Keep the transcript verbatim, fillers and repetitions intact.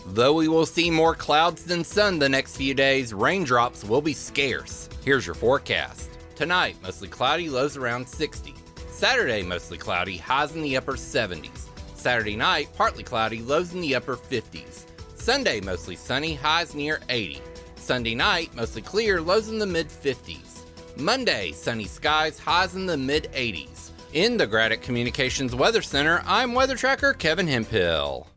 Though we will see more clouds than sun the next few days, raindrops will be scarce. Here's your forecast. Tonight, mostly cloudy, lows around sixty. Saturday, mostly cloudy, highs in the upper seventies. Saturday night, partly cloudy, lows in the upper fifties. Sunday, mostly sunny, highs near eighty. Sunday night, mostly clear, lows in the mid fifties. Monday, sunny skies, highs in the mid eighties. In the Graddock Communications Weather Center, I'm Weather Tracker Kevin Hemphill.